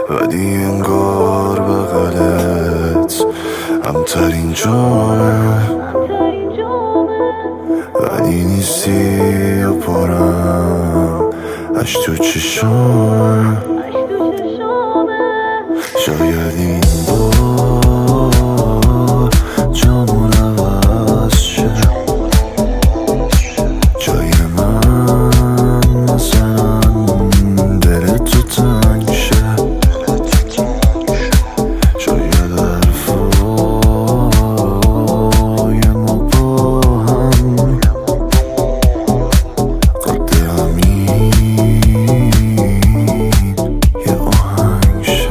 ولی انگار بغلت همترین جامه، ولی نیستی یا پرم اش تو چشامه. شاید این بار جامون عوض شه، جای من مثلا دل تو تنگ شه. شاید حرفای ما با هم قد همین یه آهنگ شه.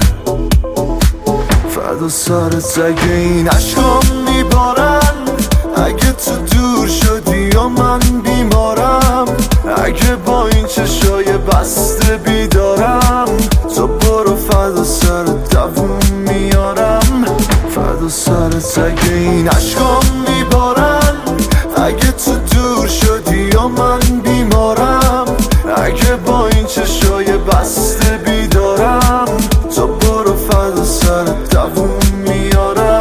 فردا سرت اگه این عشقام میبارن، اگه تو دور شدی یا من بیمارم، اگه با این چشای بسته بیدارم، تو برو فردا سرت دووم میارم. فردا سرت اگه این عشقام میبارن، اگه تو دور شدی یا من بیمارم، اگه با این چشای بسته بیدارم، تو برو فردا سرت دووم میارم.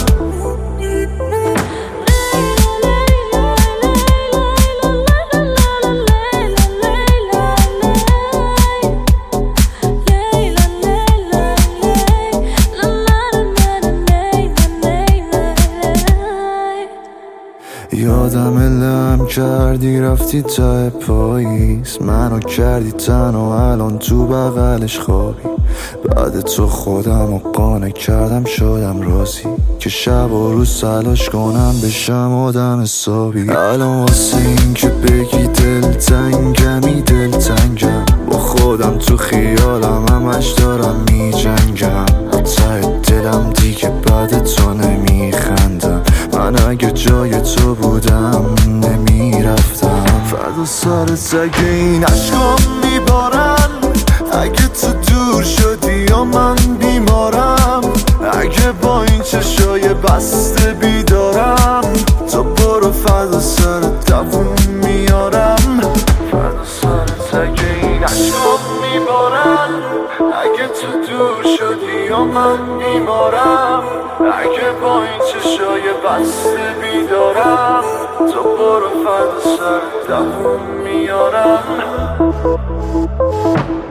یادم لم کردی رفتی تا پاییز، منو کردی تنها الان تو بغلش خوابی. بعد تو خودم و قانع کردم شدم راضی که شب و روز تلاش کنم بشم آدم حسابی. الان واسه این که بگی دلتنگمی دلتنگم، با خودم تو خیالم همش دارم میجنگم. ته دلم دیگه بعد تو نمیخندم، من اگه جای تو بودم نمیرفتم. فردا سرت اگه این عشقام میبارن، اگه تو دور شدی یا من بیمارم، اگه با این چشای بسته بیدارم، تو برو فردا سرت دووم میارم. فردا سرت اگه این عشقام میبارن، اگه تو دور شدی یا من بیمارم، اگه با این چشای بسته بیدارم، تو برو فردا سرت دووم میارم.